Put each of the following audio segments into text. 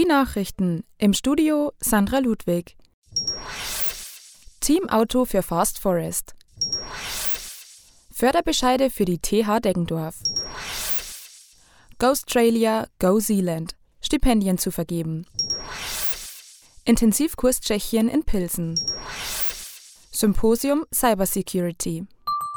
Die Nachrichten. Im Studio Sandra Ludwig. Teamauto für Fast Forest. Förderbescheide für die TH Deggendorf. GoAustralia, GoSealand. Stipendien zu vergeben. Intensivkurs Tschechien in Pilsen. Symposium Cybersecurity.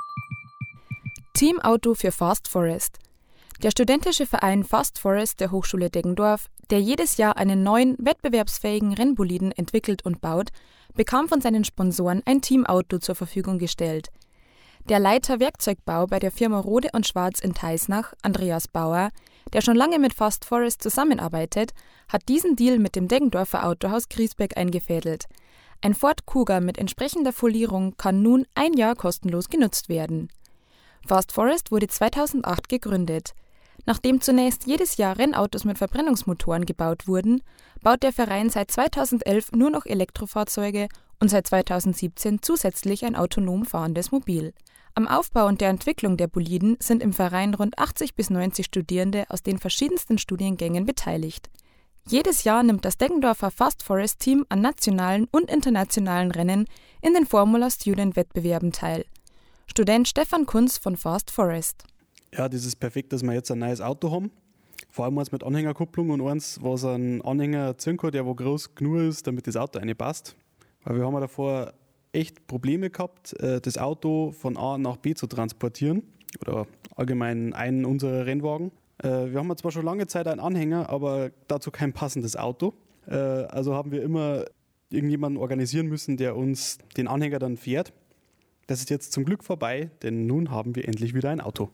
Teamauto für Fast Forest. Der studentische Verein Fast Forest der Hochschule Deggendorf, der jedes Jahr einen neuen, wettbewerbsfähigen Rennboliden entwickelt und baut, bekam von seinen Sponsoren ein Teamauto zur Verfügung gestellt. Der Leiter Werkzeugbau bei der Firma Rode & Schwarz in Teisnach, Andreas Bauer, der schon lange mit Fast Forest zusammenarbeitet, hat diesen Deal mit dem Deggendorfer Autohaus Griesbeck eingefädelt. Ein Ford Kuga mit entsprechender Folierung kann nun ein Jahr kostenlos genutzt werden. Fast Forest wurde 2008 gegründet. Nachdem zunächst jedes Jahr Rennautos mit Verbrennungsmotoren gebaut wurden, baut der Verein seit 2011 nur noch Elektrofahrzeuge und seit 2017 zusätzlich ein autonom fahrendes Mobil. Am Aufbau und der Entwicklung der Boliden sind im Verein rund 80 bis 90 Studierende aus den verschiedensten Studiengängen beteiligt. Jedes Jahr nimmt das Deggendorfer Fast Forest Team an nationalen und internationalen Rennen in den Formula Student Wettbewerben teil. Student Stefan Kunz von Fast Forest. Ja, das ist perfekt, dass wir jetzt ein neues Auto haben. Vor allem eins mit Anhängerkupplung und eins, was einen Anhänger ziehen kann, der wo groß genug ist, damit das Auto reinpasst. Weil wir haben ja davor echt Probleme gehabt, das Auto von A nach B zu transportieren oder allgemein einen unserer Rennwagen. Wir haben zwar schon lange Zeit einen Anhänger, aber dazu kein passendes Auto. Also haben wir immer irgendjemanden organisieren müssen, der uns den Anhänger dann fährt. Das ist jetzt zum Glück vorbei, denn nun haben wir endlich wieder ein Auto.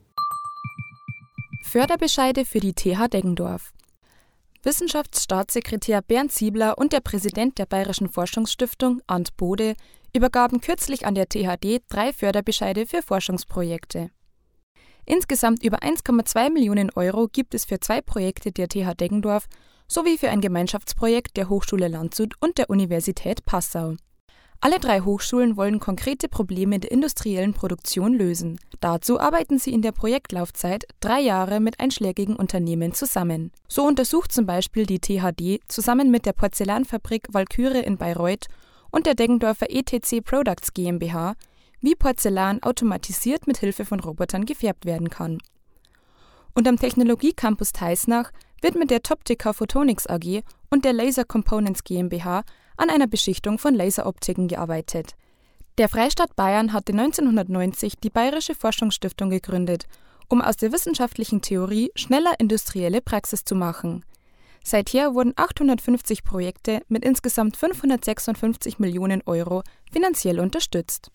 Förderbescheide für die TH Deggendorf. Wissenschaftsstaatssekretär Bernd Ziebler und der Präsident der Bayerischen Forschungsstiftung, Arndt Bode, übergaben kürzlich an der THD 3 Förderbescheide für Forschungsprojekte. Insgesamt über 1,2 Millionen Euro gibt es für 2 Projekte der TH Deggendorf sowie für ein Gemeinschaftsprojekt der Hochschule Landshut und der Universität Passau. Alle 3 Hochschulen wollen konkrete Probleme der industriellen Produktion lösen. Dazu arbeiten sie in der Projektlaufzeit 3 Jahre mit einschlägigen Unternehmen zusammen. So untersucht zum Beispiel die THD zusammen mit der Porzellanfabrik Walküre in Bayreuth und der Deggendorfer ETC Products GmbH, wie Porzellan automatisiert mit Hilfe von Robotern gefärbt werden kann. Und am Technologiecampus Teisnach wird mit der Toptica Photonics AG und der Laser Components GmbH an einer Beschichtung von Laseroptiken gearbeitet. Der Freistaat Bayern hatte 1990 die Bayerische Forschungsstiftung gegründet, um aus der wissenschaftlichen Theorie schneller industrielle Praxis zu machen. Seither wurden 850 Projekte mit insgesamt 556 Millionen Euro finanziell unterstützt.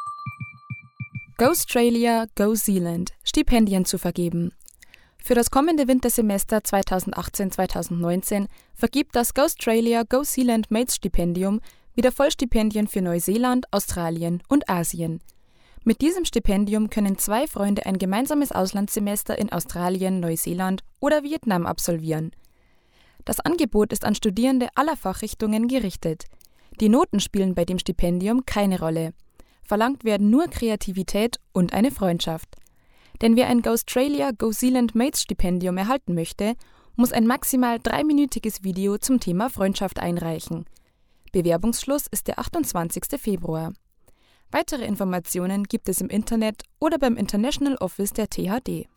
GoAustralia, GoSealand. Stipendien zu vergeben. Für das kommende Wintersemester 2018-2019 vergibt das GoAustralia, GoSealand Mates Stipendium wieder Vollstipendien für Neuseeland, Australien und Asien. Mit diesem Stipendium können 2 Freunde ein gemeinsames Auslandssemester in Australien, Neuseeland oder Vietnam absolvieren. Das Angebot ist an Studierende aller Fachrichtungen gerichtet. Die Noten spielen bei dem Stipendium keine Rolle. Verlangt werden nur Kreativität und eine Freundschaft. Denn wer ein GoAustralia, GoSealand Mates Stipendium erhalten möchte, muss ein maximal 3-minütiges Video zum Thema Freundschaft einreichen. Bewerbungsschluss ist der 28. Februar. Weitere Informationen gibt es im Internet oder beim International Office der THD.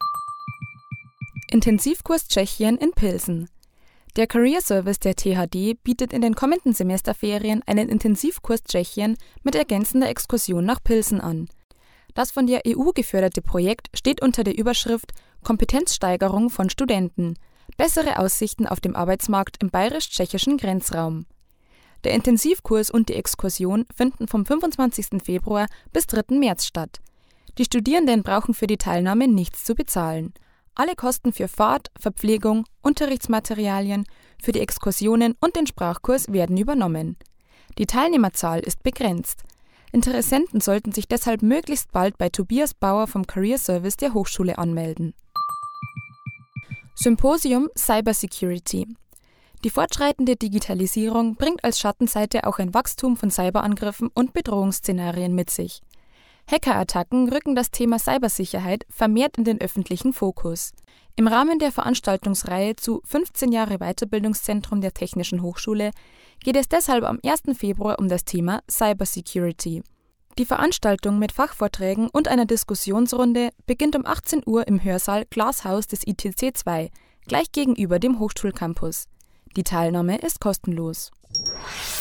Intensivkurs Tschechien in Pilsen. Der Career Service der THD bietet in den kommenden Semesterferien einen Intensivkurs Tschechien mit ergänzender Exkursion nach Pilsen an. Das von der EU geförderte Projekt steht unter der Überschrift Kompetenzsteigerung von Studenten – bessere Aussichten auf dem Arbeitsmarkt im bayerisch-tschechischen Grenzraum. Der Intensivkurs und die Exkursion finden vom 25. Februar bis 3. März statt. Die Studierenden brauchen für die Teilnahme nichts zu bezahlen. Alle Kosten für Fahrt, Verpflegung, Unterrichtsmaterialien, für die Exkursionen und den Sprachkurs werden übernommen. Die Teilnehmerzahl ist begrenzt. Interessenten sollten sich deshalb möglichst bald bei Tobias Bauer vom Career Service der Hochschule anmelden. Symposium Cybersecurity. Die fortschreitende Digitalisierung bringt als Schattenseite auch ein Wachstum von Cyberangriffen und Bedrohungsszenarien mit sich. Hackerattacken rücken das Thema Cybersicherheit vermehrt in den öffentlichen Fokus. Im Rahmen der Veranstaltungsreihe zu 15 Jahre Weiterbildungszentrum der Technischen Hochschule geht es deshalb am 1. Februar um das Thema Cybersecurity. Die Veranstaltung mit Fachvorträgen und einer Diskussionsrunde beginnt um 18 Uhr im Hörsaal Glashaus des ITC 2, gleich gegenüber dem Hochschulcampus. Die Teilnahme ist kostenlos.